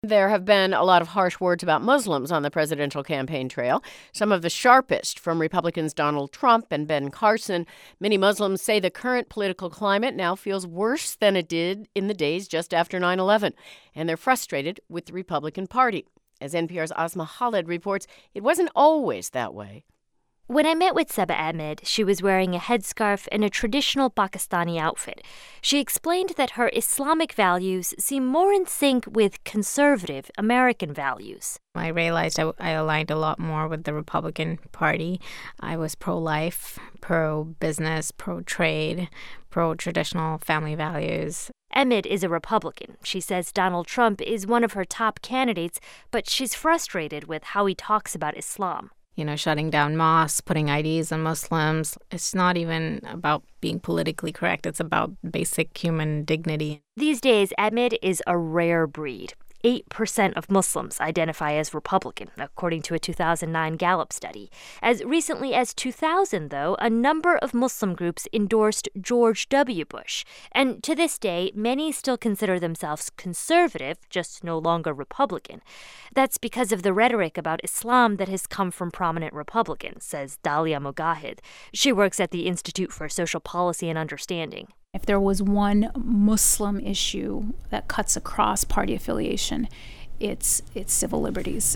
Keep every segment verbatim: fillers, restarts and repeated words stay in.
There have been a lot of harsh words about Muslims on the presidential campaign trail, some of the sharpest from Republicans Donald Trump and Ben Carson. Many Muslims say the current political climate now feels worse than it did in the days just after nine eleven, and they're frustrated with the Republican Party. As N P R's Asma Khalid reports, it wasn't always that way. When I met with Saba Ahmed, she was wearing a headscarf and a traditional Pakistani outfit. She explained that her Islamic values seem more in sync with conservative American values. I realized I, I aligned a lot more with the Republican Party. I was pro-life, pro-business, pro-trade, pro-traditional family values. Ahmed is a Republican. She says Donald Trump is one of her top candidates, but she's frustrated with how he talks about Islam. You know, shutting down mosques, putting I Ds on Muslims. It's not even about being politically correct. It's about basic human dignity. These days, Ahmed is a rare breed. eight percent of Muslims identify as Republican, according to a two thousand nine Gallup study. As recently as two thousand, though, a number of Muslim groups endorsed George W. Bush. And to this day, many still consider themselves conservative, just no longer Republican. That's because of the rhetoric about Islam that has come from prominent Republicans, says Dalia Mogahid. She works at the Institute for Social Policy and Understanding. If there was one Muslim issue that cuts across party affiliation, it's it's civil liberties.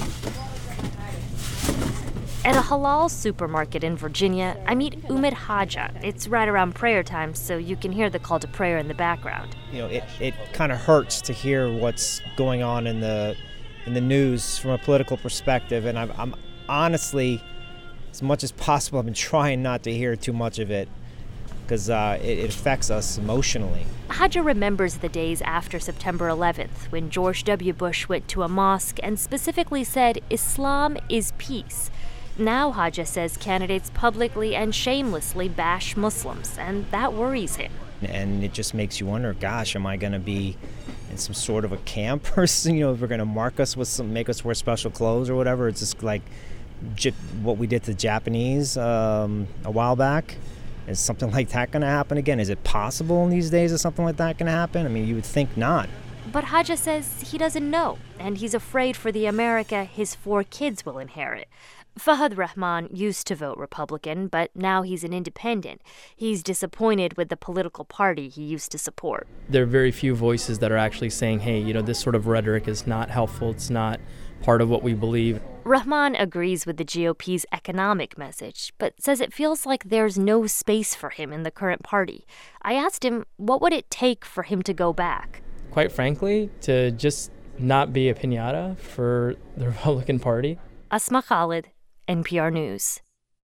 At a halal supermarket in Virginia, I meet Umid Haja. It's right around prayer time, so you can hear the call to prayer in the background. You know, it, it kind of hurts to hear what's going on in the in the news from a political perspective, and I'm, I'm honestly, as much as possible, I've been trying not to hear too much of it, because uh, it, it affects us emotionally. Haja remembers the days after September eleventh, when George W. Bush went to a mosque and specifically said, "Islam is peace." Now Haja says candidates publicly and shamelessly bash Muslims, and that worries him. And it just makes you wonder, gosh, am I going to be in some sort of a camp, or you know, if we're going to mark us with some, make us wear special clothes or whatever? It's just like j- what we did to the Japanese um, a while back. Is something like that going to happen again? Is it possible in these days that something like that going to happen? I mean, you would think not. But Haja says he doesn't know, and he's afraid for the America his four kids will inherit. Fahad Rahman used to vote Republican, but now he's an independent. He's disappointed with the political party he used to support. There are very few voices that are actually saying, hey, you know, this sort of rhetoric is not helpful. It's not part of what we believe. Rahman agrees with the G O P's economic message, but says it feels like there's no space for him in the current party. I asked him, what would it take for him to go back? Quite frankly, to just not be a piñata for the Republican Party. Asma Khalid, N P R News.